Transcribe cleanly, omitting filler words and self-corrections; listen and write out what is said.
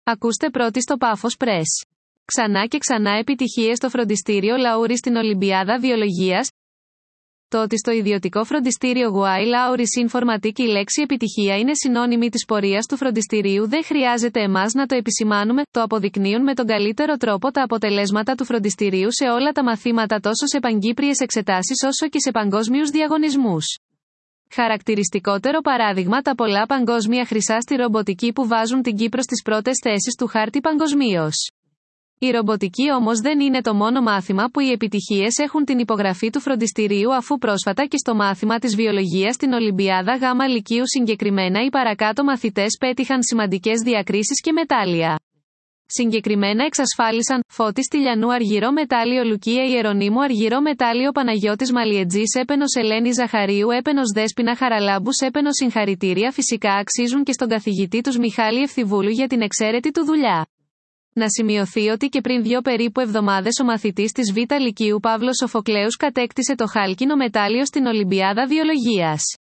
Ακούστε πρώτοι στο Πάφος Press. Ξανά και ξανά επιτυχίες στο φροντιστήριο Λαούρη στην Ολυμπιάδα Βιολογίας. Το ότι στο ιδιωτικό φροντιστήριο Γουάι Λάουρι Informatik η λέξη επιτυχία είναι συνώνυμη της πορείας του φροντιστηρίου δεν χρειάζεται εμάς να το επισημάνουμε, το αποδεικνύουν με τον καλύτερο τρόπο τα αποτελέσματα του φροντιστηρίου σε όλα τα μαθήματα τόσο σε παγκύπριες εξετάσεις όσο και σε παγκόσμιους διαγωνισμούς. Χαρακτηριστικότερο παράδειγμα τα πολλά παγκόσμια χρυσά στη ρομποτική που βάζουν την Κύπρο στις πρώτες θέσεις του χάρτη παγκοσμίως. Η ρομποτική όμως δεν είναι το μόνο μάθημα που οι επιτυχίες έχουν την υπογραφή του φροντιστηρίου αφού πρόσφατα και στο μάθημα της βιολογίας στην Ολυμπιάδα Γ Λυκείου συγκεκριμένα οι παρακάτω μαθητές πέτυχαν σημαντικές διακρίσεις και μετάλλια. Συγκεκριμένα εξασφάλισαν Φώτης Τηλιανού αργυρό μετάλλιο Λουκία Ιερονίμου αργυρό μετάλλιο Παναγιώτης Μαλιετζής έπαινος Ελένη Ζαχαρίου έπαινος Δέσποινα Χαραλάμπους έπαινος συγχαρητήρια φυσικά αξίζουν και στον καθηγητή τους Μιχάλη Ευθυβούλου για την εξαίρετη του δουλειά. Να σημειωθεί ότι και πριν 2 περίπου εβδομάδες ο μαθητής της Β' Λυκείου Παύλος Σοφοκλέους κατέκτησε το χάλκινο μετάλλιο στην Ολυμπιάδα Βιολογίας.